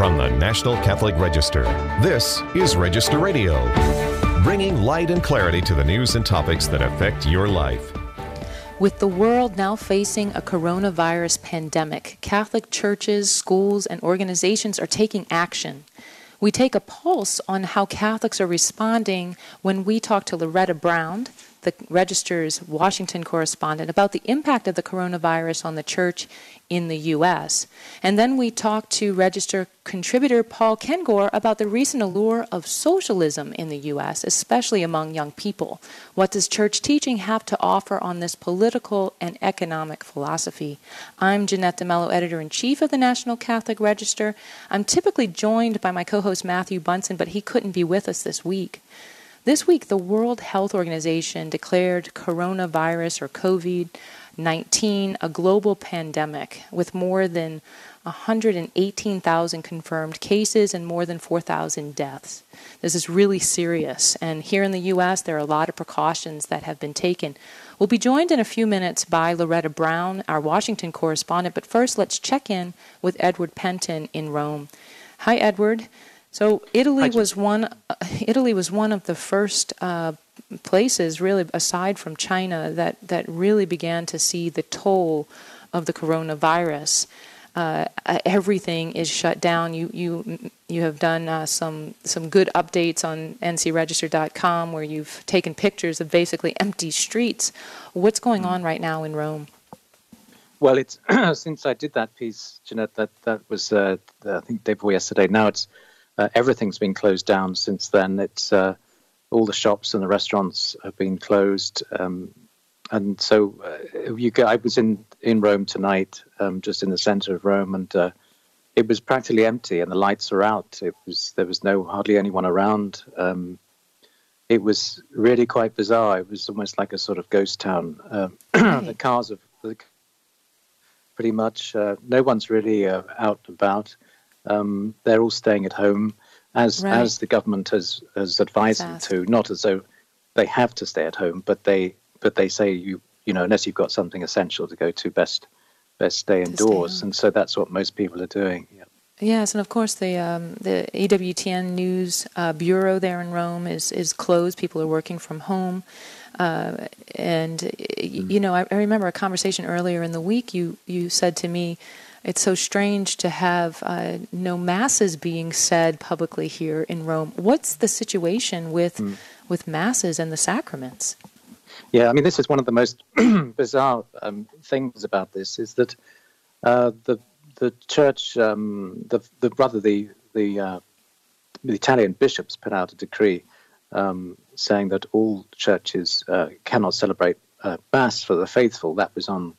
From the National Catholic Register, this is Register Radio, bringing light and clarity to the news and topics that affect your life. With the world now facing a coronavirus pandemic, Catholic churches, schools, and organizations are taking action. We take a pulse on how Catholics are responding when we talk to Loretta Brown, the Register's Washington correspondent, about the impact of the coronavirus on the church in the U.S. And then we talk to Register contributor Paul Kengor about the recent allure of socialism in the U.S., especially among young people. What does church teaching have to offer on this political and economic philosophy? I'm Jeanette DeMello, editor-in-chief of the National Catholic Register. I'm typically joined by my co-host Matthew Bunson, but he couldn't be with us this week. This week, the World Health Organization declared coronavirus, or COVID-19, a global pandemic with more than 118,000 confirmed cases and more than 4,000 deaths. This is really serious, and here in the U.S., there are a lot of precautions that have been taken. We'll be joined in a few minutes by Loretta Brown, our Washington correspondent, but first let's check in with Edward Penton in Rome. Hi, Edward. So Italy was one of the first places, really, aside from China, that really began to see the toll of the coronavirus. Everything is shut down. You have done some good updates on ncregister.com where you've taken pictures of basically empty streets. What's going on right now in Rome? Well, it's since I did that piece, Jeanette, that was I think day before yesterday. Now it's everything's been closed down since then. It's all the shops and the restaurants have been closed, and so I was in Rome tonight, just in the center of Rome, and it was practically empty, and the lights are out. There was hardly anyone around. It was really quite bizarre. It was almost like a sort of ghost town. The cars have pretty much no one's really out and about. They're all staying at home, as the government has advised them to. Not as though they have to stay at home, but they say you know, unless you've got something essential to go to, best stay indoors. And so that's what most people are doing. Yeah. Yes, and of course the EWTN News Bureau there in Rome is closed. People are working from home. You know, I remember a conversation earlier in the week. You said to me, it's so strange to have no masses being said publicly here in Rome. What's the situation with masses and the sacraments? Yeah, I mean, this is one of the most bizarre things about this, is that the church, the Italian bishops put out a decree saying that all churches cannot celebrate Mass for the faithful. That was on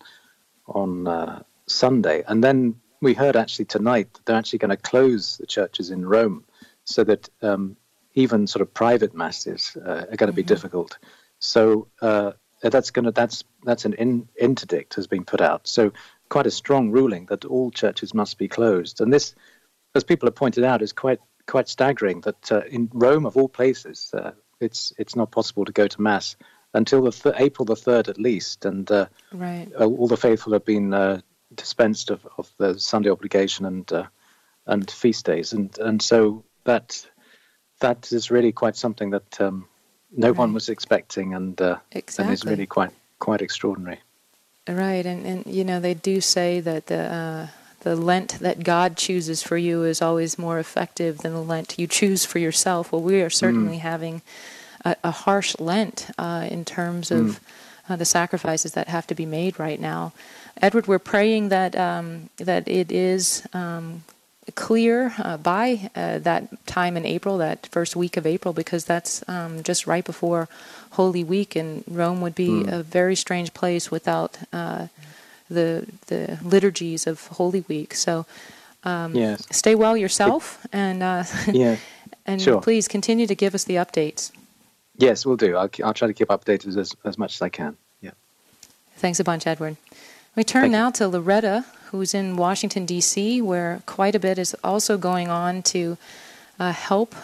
Sunday. And then we heard actually tonight that they're actually going to close the churches in Rome so that even sort of private masses are going to be difficult. So that's an interdict has been put out. So quite a strong ruling that all churches must be closed. And this, as people have pointed out, is quite staggering that in Rome, of all places, it's not possible to go to Mass until April the 3rd at least. And all the faithful have been dispensed of the Sunday obligation and feast days, and so that is really quite something that no one was expecting, and is really quite extraordinary. Right, and you know, they do say that the Lent that God chooses for you is always more effective than the Lent you choose for yourself. Well, we are certainly having a harsh Lent in terms of the sacrifices that have to be made right now. Edward, we're praying that it is clear by that time in April, that first week of April, because that's just right before Holy Week, and Rome would be a very strange place without the liturgies of Holy Week. So stay well yourself, and sure. Please continue to give us the updates. Yes, we'll do. I'll try to keep updated as much as I can. Yeah. Thanks a bunch, Edward. We turn now to Loretta, who's in Washington, D.C., where quite a bit is also going on to help,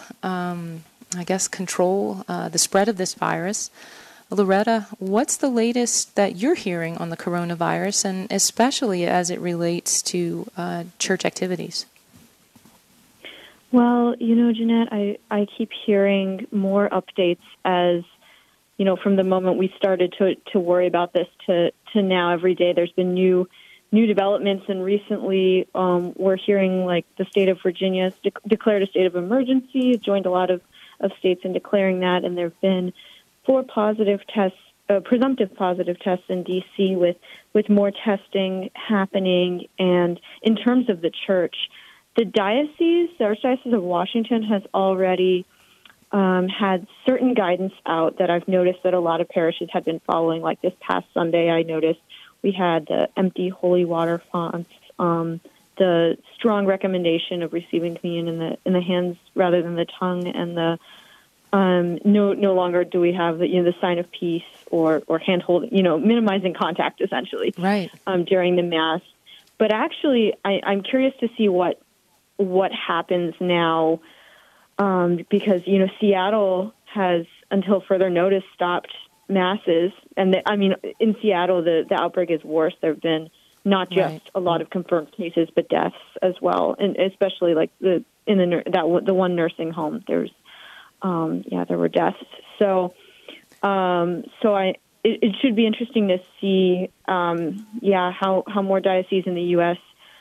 control the spread of this virus. Loretta, what's the latest that you're hearing on the coronavirus, and especially as it relates to church activities? Well, Jeanette, I keep hearing more updates as, from the moment we started to worry about this to now. Every day there's been new developments, and recently we're hearing like the state of Virginia has declared a state of emergency, joined a lot of states in declaring that, and there have been 4 positive tests, presumptive positive tests in D.C. with more testing happening. And in terms of the church, the Archdiocese of Washington has already had certain guidance out that I've noticed that a lot of parishes had been following. Like this past Sunday, I noticed we had the empty holy water fonts, the strong recommendation of receiving communion in the hands rather than the tongue, and the no longer do we have the sign of peace or hand holding, minimizing contact essentially, right, during the Mass. But actually, I'm curious to see what happens now, because Seattle has until further notice stopped Masses, and in Seattle the outbreak is worse. There have been not just a lot of confirmed cases, but deaths as well, and especially like the one nursing home. There were deaths. So it should be interesting to see, how more dioceses in the U.S.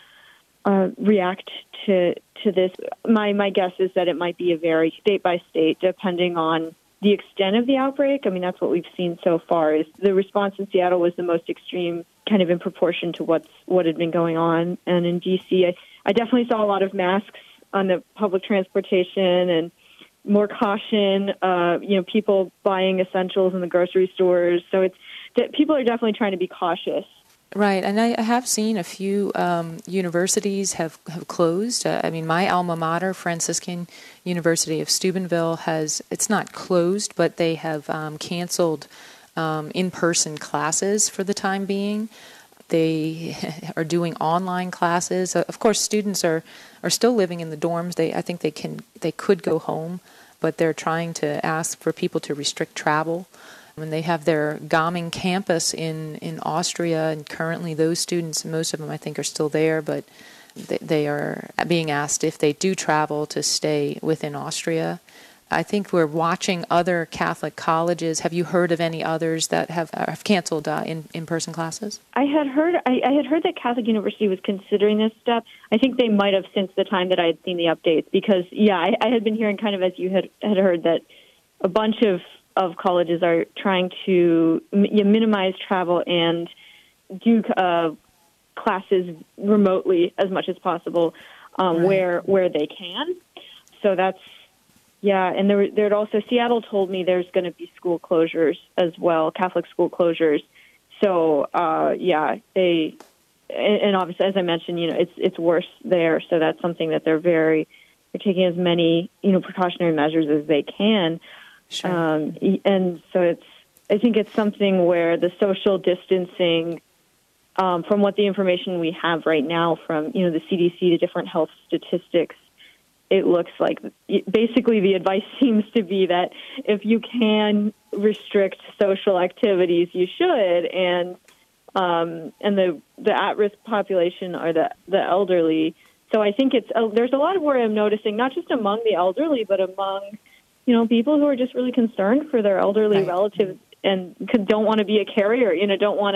React to this. My guess is that it might be a very state by state, depending on the extent of the outbreak. That's what we've seen so far. Is the response in Seattle was the most extreme, kind of in proportion to what had been going on. And in D.C., I definitely saw a lot of masks on the public transportation and more caution. People buying essentials in the grocery stores. So it's that people are definitely trying to be cautious. Right, and I have seen a few universities have closed. My alma mater, Franciscan University of Steubenville, it's not closed, but they have canceled in-person classes for the time being. They are doing online classes. Of course, students are still living in the dorms. I think they could go home, but they're trying to ask for people to restrict travel. And they have their Gaming campus in Austria, and currently those students, most of them I think are still there, but they are being asked if they do travel to stay within Austria. I think we're watching other Catholic colleges. Have you heard of any others that have canceled in-person classes? I had heard that Catholic University was considering this step. I think they might have since the time that I had seen the updates, because I had been hearing kind of as you had heard that a bunch of colleges are trying to minimize travel and do classes remotely as much as possible, where they can. So that's and there also Seattle told me there's going to be school closures as well, Catholic school closures. So they and obviously, as I mentioned, it's worse there. So that's something that they're taking as many precautionary measures as they can. Sure. And so I think it's something where the social distancing, from what the information we have right now from, the CDC to different health statistics, it looks like basically the advice seems to be that if you can restrict social activities, you should. And the at-risk population are the elderly. So I think there's a lot of worry I'm noticing, not just among the elderly, but among people who are just really concerned for their elderly relatives and don't want to be a carrier, don't want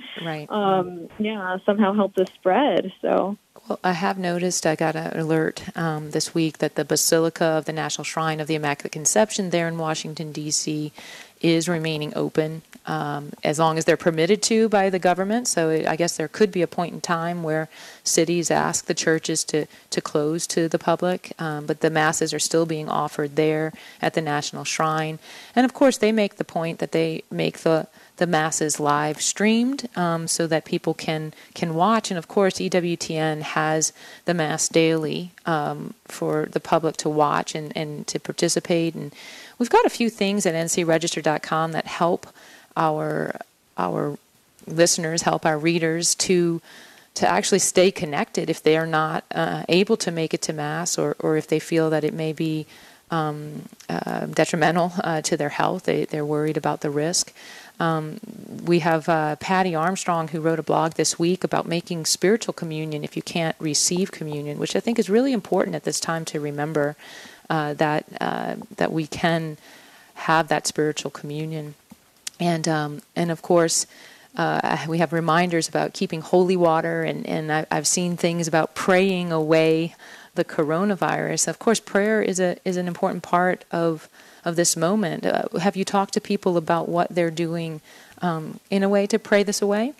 to, somehow help the spread. So, well, I have noticed, I got an alert this week that the Basilica of the National Shrine of the Immaculate Conception there in Washington, D.C. is remaining open as long as they're permitted to by the government. So I guess there could be a point in time where cities ask the churches to close to the public, but the masses are still being offered there at the National Shrine. And of course, they make the point that they make the masses live streamed so that people can watch. And of course, EWTN has the Mass daily for the public to watch and to participate. And we've got a few things at ncregister.com that help our listeners, help our readers to actually stay connected if they are not able to make it to Mass, or if they feel that it may be detrimental to their health. They're worried about the risk. We have Patty Armstrong, who wrote a blog this week about making spiritual communion if you can't receive communion, which I think is really important at this time to remember that we can have that spiritual communion. And of course, we have reminders about keeping holy water, and I've seen things about praying away the coronavirus. Of course, prayer is an important part of this moment. Have you talked to people about what they're doing in a way to pray this away?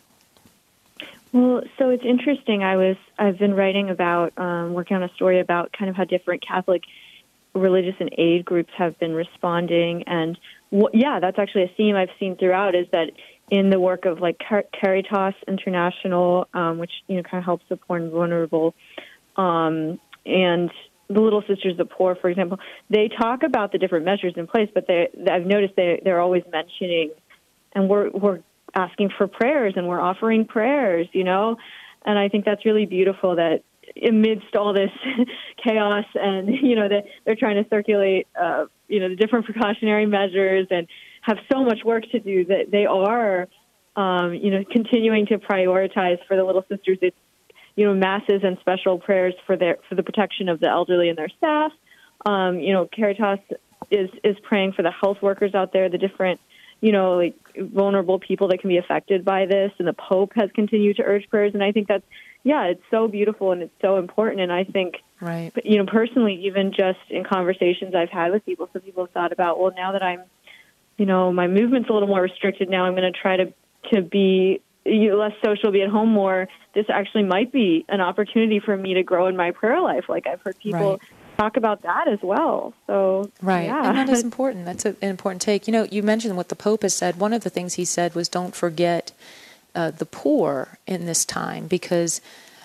Well, so it's interesting. I've been writing about, working on a story about kind of how different Catholic religious and aid groups have been responding. And that's actually a theme I've seen throughout, is that in the work of like Caritas International, which, kind of helps the poor and vulnerable, and the Little Sisters of the Poor, for example, they talk about the different measures in place, but I've noticed they're always mentioning, and we're asking for prayers and we're offering prayers, and I think that's really beautiful that amidst all this chaos and, that they're trying to circulate, the different precautionary measures and have so much work to do, that they are, continuing to prioritize for the Little Sisters. It's, masses and special prayers for the protection of the elderly and their staff. Caritas is praying for the health workers out there, the different, vulnerable people that can be affected by this. And the Pope has continued to urge prayers. And I think that's, it's so beautiful and it's so important. And I think, right. Personally, even just in conversations I've had with people, some people have thought about, well, now that I'm, my movement's a little more restricted now, I'm going to try to be less social, be at home more. This actually might be an opportunity for me to grow in my prayer life. Like I've heard people talk about that as well. So right, and that is important. That's an important take. You mentioned what the Pope has said. One of the things he said was, don't forget the poor in this time, because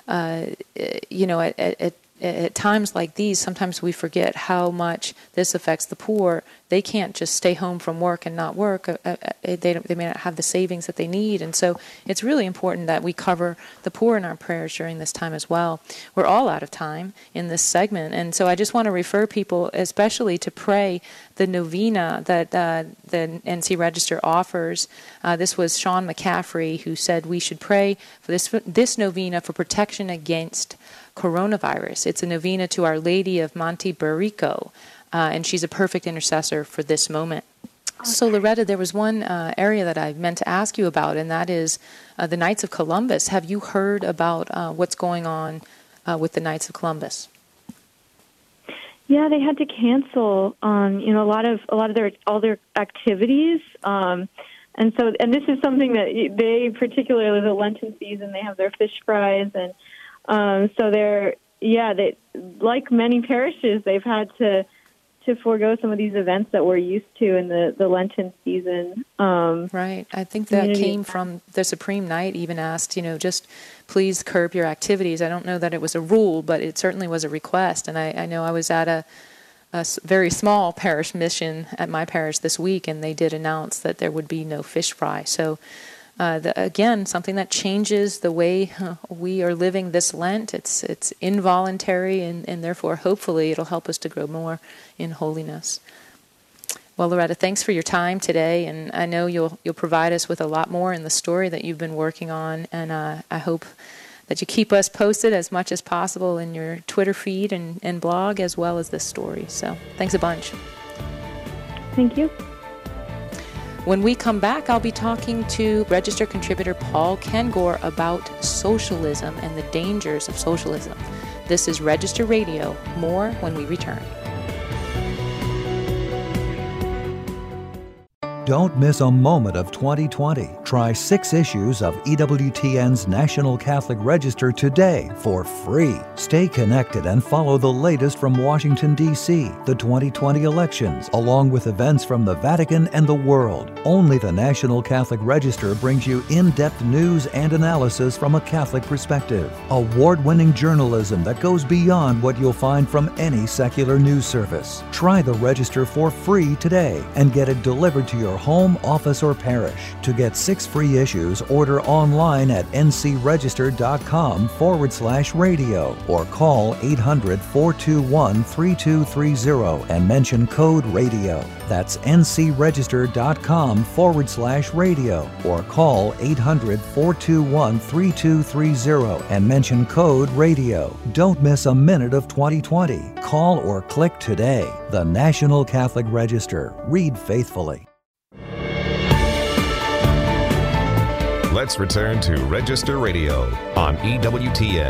at times like these, sometimes we forget how much this affects the poor. They can't just stay home from work and not work. They may not have the savings that they need. And so it's really important that we cover the poor in our prayers during this time as well. We're all out of time in this segment. And so I just want to refer people especially to pray the novena that the NC Register offers. This was Sean McCaffrey who said we should pray for this novena for protection against coronavirus. It's a novena to Our Lady of Monte Barico, and she's a perfect intercessor for this moment. So, Loretta, there was one area that I meant to ask you about, and that is the Knights of Columbus. Have you heard about what's going on with the Knights of Columbus? Yeah, they had to cancel, a lot of all their activities, and this is something that they, particularly the Lenten season, they have their fish fries, and so they, like many parishes, they've had to forego some of these events that we're used to in the Lenten season. Right. I think that came from the Supreme Knight even asked, just please curb your activities. I don't know that it was a rule, but it certainly was a request. And I know I was at a very small parish mission at my parish this week, and they did announce that there would be no fish fry. So again, something that changes the way we are living this Lent. It's involuntary, and therefore, hopefully, it'll help us to grow more in holiness. Well, Loretta, thanks for your time today, and I know you'll provide us with a lot more in the story that you've been working on, and I hope that you keep us posted as much as possible in your Twitter feed and blog, as well as this story. So, thanks a bunch. Thank you. When we come back, I'll be talking to Register contributor Paul Kengor about socialism and the dangers of socialism. This is Register Radio. More when we return. Don't miss a moment of 2020. Try 6 issues of EWTN's National Catholic Register today for free. Stay connected and follow the latest from Washington, D.C., the 2020 elections, along with events from the Vatican and the world. Only the National Catholic Register brings you in-depth news and analysis from a Catholic perspective. Award-winning journalism that goes beyond what you'll find from any secular news service. Try the Register for free today and get it delivered to your home, office, or parish. To get 6 6 free issues, order online at ncregister.com/radio or call 800-421-3230 and mention code radio. That's ncregister.com/radio or call 800-421-3230 and mention code radio. Don't miss a minute of 2020. Call or click today. The National Catholic Register. Read faithfully. Let's return to Register Radio on EWTN.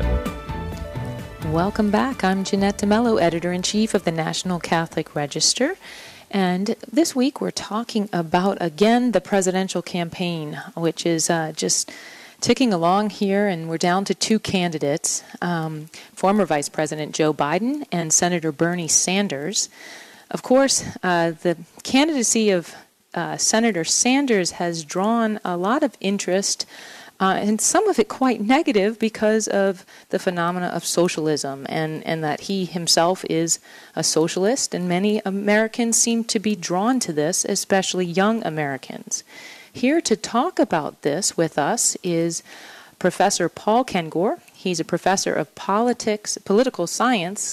Welcome back. I'm Jeanette DeMello, Editor-in-Chief of the National Catholic Register. And this week we're talking about, again, the presidential campaign, which is just ticking along here, and we're down to 2 candidates, former Vice President Joe Biden and Senator Bernie Sanders. Of course, the candidacy of Senator Sanders has drawn a lot of interest, and some of it quite negative because of the phenomena of socialism and that he himself is a socialist, and many Americans seem to be drawn to this, especially young Americans. Here to talk about this with us is Professor Paul Kengor. He's a professor of political science,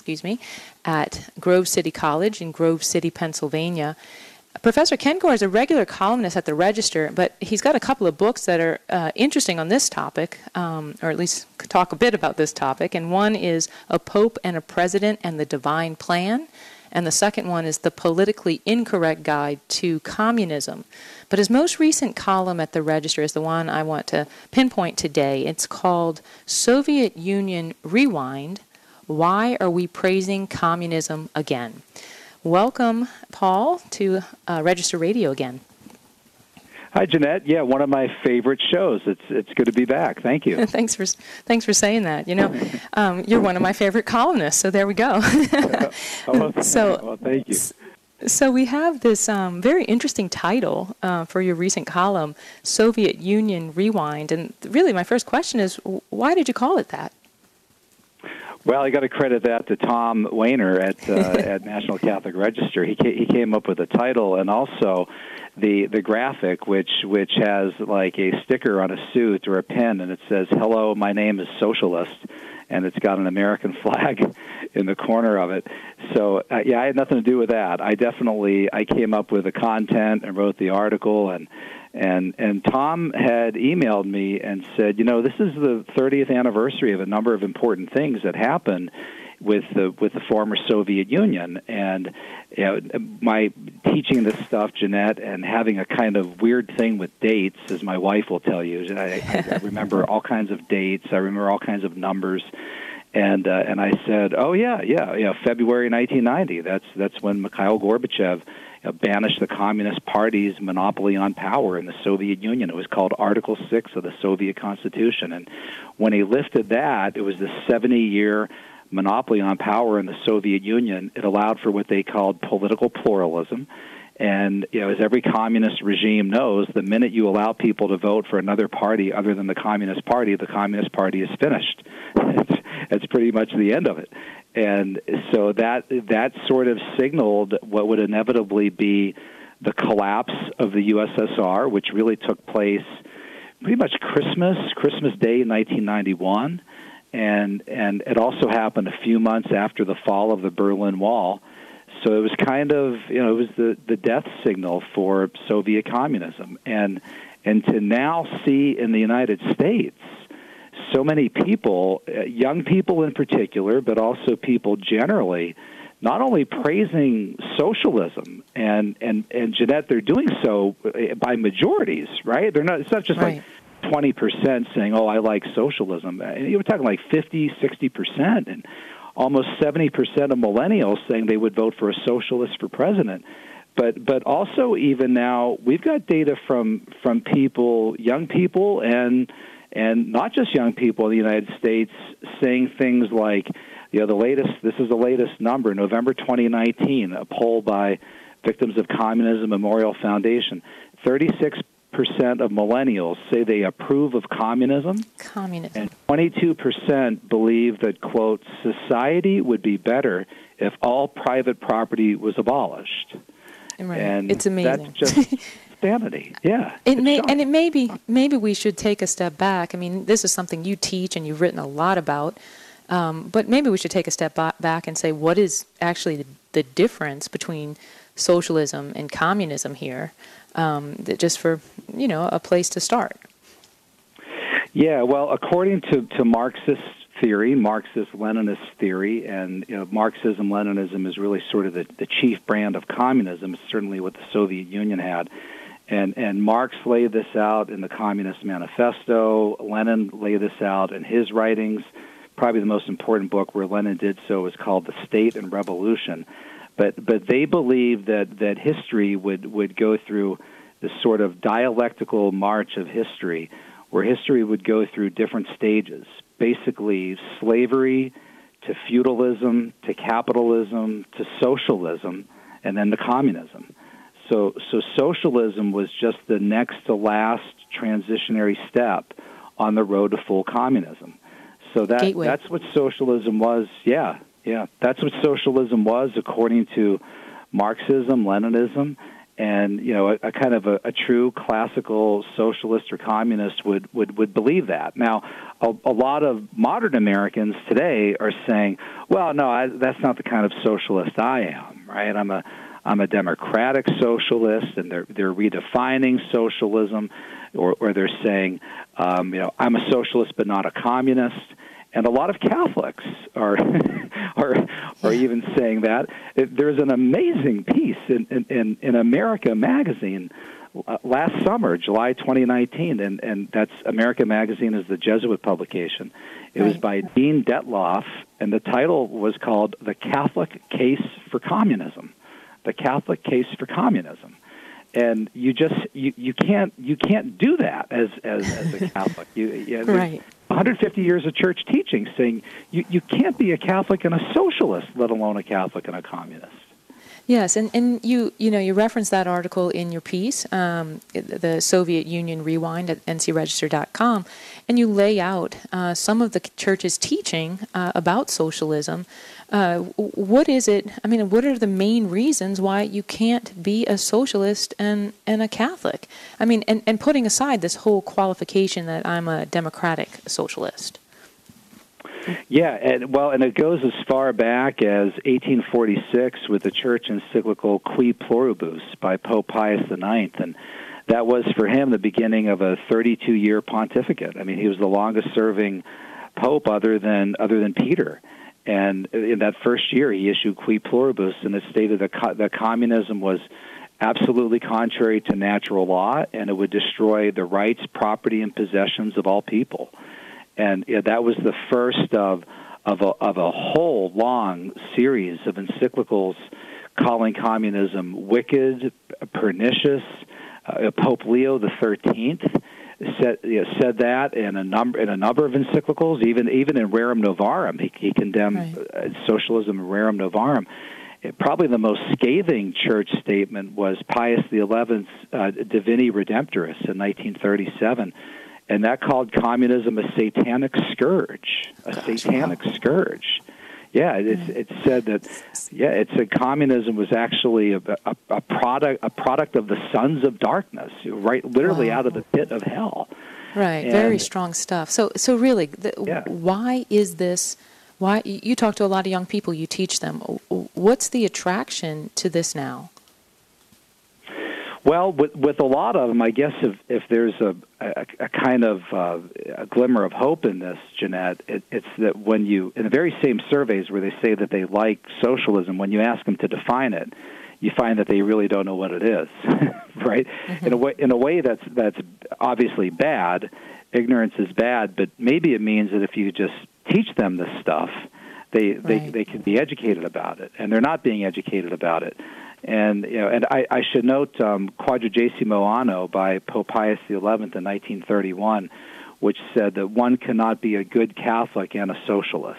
at Grove City College in Grove City, Pennsylvania. Professor Kengor is a regular columnist at the Register, but he's got a couple of books that are interesting on this topic, or at least talk a bit about this topic. And one is A Pope and a President and the Divine Plan, and the second one is The Politically Incorrect Guide to Communism. But his most recent column at the Register is the one I want to pinpoint today. It's called Soviet Union Rewind: Why Are We Praising Communism Again? Welcome, Paul, to Register Radio again. Hi, Jeanette. Yeah, one of my favorite shows. It's good to be back. Thank you. Thanks for saying that. You know, you're one of my favorite columnists, so there we go. Well, thank you. So we have this very interesting title for your recent column, Soviet Union Rewind. And really, my first question is, why did you call it that? Well, I got to credit that to Tom Weiner at National Catholic Register. He came up with the title and also the graphic, which has like a sticker on a suit or a pen, and it says, "Hello, my name is Socialist," and it's got an American flag in the corner of it. So, yeah, I had nothing to do with that. I came up with the content and wrote the article, and Tom had emailed me and said, you know, this is the 30th anniversary of a number of important things that happened with the former Soviet Union, and you know, my teaching this stuff, Jeanette, and having a kind of weird thing with dates, as my wife will tell you. I remember all kinds of dates. I remember all kinds of numbers. And I said, oh yeah, February 1990. That's when Mikhail Gorbachev banished the Communist Party's monopoly on power in the Soviet Union. It was called Article 6 of the Soviet Constitution. And when he lifted that, it was the 70-year monopoly on power in the Soviet Union. It allowed for what they called political pluralism. And you know, as every communist regime knows, the minute you allow people to vote for another party other than the Communist Party is finished. That's pretty much the end of it. And so that sort of signaled what would inevitably be the collapse of the USSR, which really took place pretty much Christmas Day 1991. And it also happened a few months after the fall of the Berlin Wall. So it was kind of, you know, it was the death signal for Soviet communism. And to now see in the United States so many people, young people in particular, but also people generally, not only praising socialism, and Jeanette, they're doing so by majorities, right? They're not. It's not just right. Like 20% saying, "Oh, I like socialism." And you were talking like 50, 60%, and almost 70% of millennials saying they would vote for a socialist for president. But also even now, we've got data from people, young people, and not just young people in the United States saying things like, you know, this is the latest number, November 2019, a poll by Victims of Communism Memorial Foundation, 36% of millennials say they approve of communism. And 22% believe that, quote, society would be better if all private property was abolished. Right. And it's amazing. That's just insanity. Yeah. Maybe we should take a step back. I mean, this is something you teach and you've written a lot about. But maybe we should take a step back and say, what is actually the difference between socialism and communism here, just for, a place to start? Yeah, well, according to Marxist theory, Marxist-Leninist theory, and Marxism-Leninism is really sort of the chief brand of communism. It's certainly what the Soviet Union had. And Marx laid this out in the Communist Manifesto. Lenin laid this out in his writings. Probably the most important book where Lenin did so is called The State and Revolution. But they believed that history would go through this sort of dialectical march of history, where history would go through different stages, basically slavery to feudalism to capitalism to socialism and then to communism. So socialism was just the next to last transitionary step on the road to full communism. So that's what socialism was. Yeah, that's what socialism was according to Marxism, Leninism, and a kind of a true classical socialist or communist would believe that. Now, a lot of modern Americans today are saying, "Well, no, that's not the kind of socialist I am." Right? I'm a democratic socialist, and they're redefining socialism, or they're saying, I'm a socialist but not a communist. And a lot of Catholics are even saying that. There's an amazing piece in America Magazine last summer, July 2019, and that's America Magazine is the Jesuit publication. It was by Dean Detloff, and the title was called "The Catholic Case for Communism." The Catholic Case for Communism. And you can't do that as a Catholic. Right. 150 years of church teaching saying you can't be a Catholic and a socialist, let alone a Catholic and a communist. Yes, and you referenced that article in your piece, the Soviet Union Rewind at ncregister.com, and you lay out some of the church's teaching about socialism. What is it? I mean, what are the main reasons why you can't be a socialist and a Catholic? I mean, and putting aside this whole qualification that I'm a democratic socialist. Yeah, and it goes as far back as 1846 with the church encyclical Qui Pluribus by Pope Pius IX, and that was for him the beginning of a 32-year pontificate. I mean, he was the longest-serving pope other than Peter. And in that first year, he issued Qui Pluribus, and it stated that communism was absolutely contrary to natural law, and it would destroy the rights, property, and possessions of all people. And that was the first of a whole long series of encyclicals calling communism wicked, pernicious. Pope Leo XIII said that in a number of encyclicals, even in Rerum Novarum, he condemned socialism in Rerum Novarum. Probably the most scathing church statement was Pius XI's Divini Redemptoris in 1937. And that called communism a satanic scourge, scourge. Yeah, it said that. Yeah, it said communism was actually a product of the sons of darkness, right? Literally out of the pit of hell. Right, very strong stuff. So really, why is this? Why you talk to a lot of young people, you teach them. What's the attraction to this now? Well, with a lot of them, I guess if there's a kind of a glimmer of hope in this, Jeanette, it's that when you, in the very same surveys where they say that they like socialism, when you ask them to define it, you find that they really don't know what it is, right? Mm-hmm. In a way that's obviously bad. Ignorance is bad, but maybe it means that if you just teach them this stuff, they can be educated about it, and they're not being educated about it. And I should note Quadragesimo Anno by Pope Pius XI in 1931, which said that one cannot be a good Catholic and a socialist.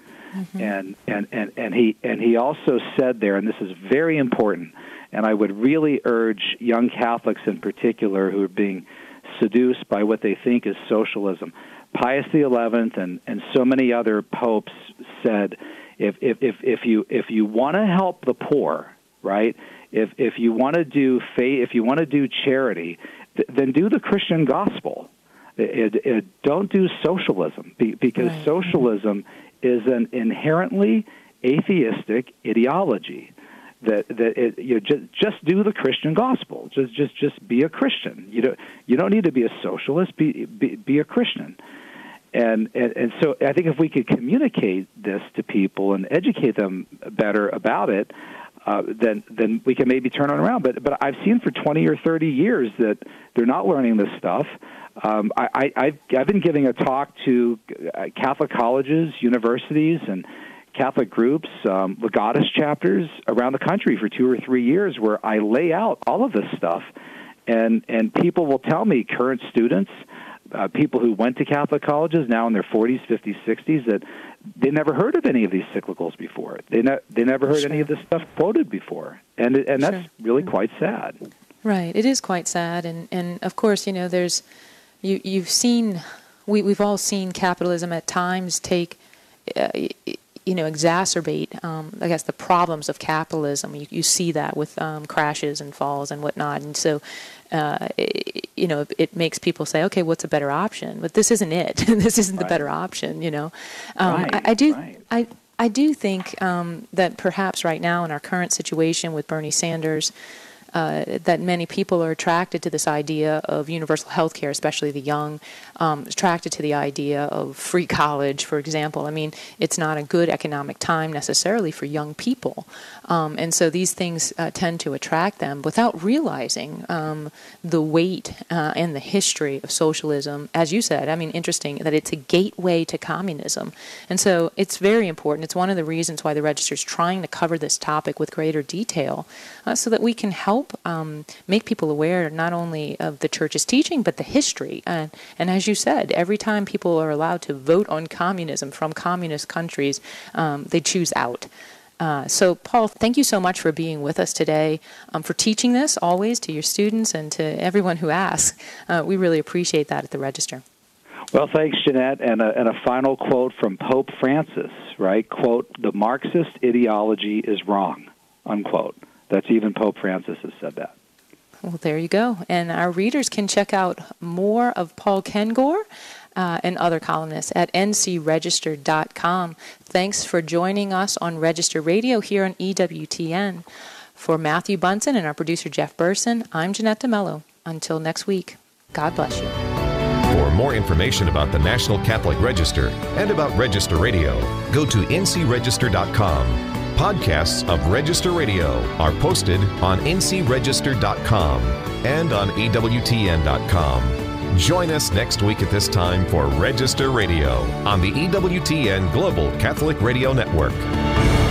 Mm-hmm. And he also said there, and this is very important, and I would really urge young Catholics in particular who are being seduced by what they think is socialism. Pius XI and so many other popes said, if you want to help the poor, right? If you want to do faith, if you want to do charity, then do the Christian gospel. Don't do socialism, because right. socialism is an inherently atheistic ideology. Just do the Christian gospel. Just be a Christian. You don't need to be a socialist. Be a Christian. And so I think if we could communicate this to people and educate them better about it, then we can maybe turn it around. But I've seen for 20 or 30 years that they're not learning this stuff. I've been giving a talk to Catholic colleges, universities, and Catholic groups, Legatus chapters around the country for 2 or 3 years, where I lay out all of this stuff, and people will tell me, current students, people who went to Catholic colleges now in their 40s, 50s, 60s, that they never heard of any of these cyclicals before. They never heard any of this stuff quoted before, and that's really quite sad. Right, it is quite sad, and of course, there's you've seen, we've all seen capitalism at times take. Exacerbate, I guess, the problems of capitalism. You see that with crashes and falls and whatnot. And so, it makes people say, okay, what's a better option? But this isn't it. This isn't the better option, I do think that perhaps right now in our current situation with Bernie Sanders, that many people are attracted to this idea of universal health care, especially the young, attracted to the idea of free college, for example. I mean, it's not a good economic time necessarily for young people. And so these things tend to attract them without realizing the weight and the history of socialism. As you said, I mean, interesting that it's a gateway to communism. And so it's very important. It's one of the reasons why the Register is trying to cover this topic with greater detail so that we can help make people aware not only of the Church's teaching, but the history. And as you said, every time people are allowed to vote on communism from communist countries, they choose out. So, Paul, thank you so much for being with us today, for teaching this always to your students and to everyone who asks. We really appreciate that at the Register. Well, thanks, Jeanette. And a final quote from Pope Francis, right? Quote, "The Marxist ideology is wrong," unquote. That's even Pope Francis has said that. Well, there you go. And our readers can check out more of Paul Kengor and other columnists at ncregister.com. Thanks for joining us on Register Radio here on EWTN. For Matthew Bunson and our producer Jeff Burson, I'm Jeanette DeMello. Until next week, God bless you. For more information about the National Catholic Register and about Register Radio, go to ncregister.com. Podcasts of Register Radio are posted on ncregister.com and on EWTN.com. Join us next week at this time for Register Radio on the EWTN Global Catholic Radio Network.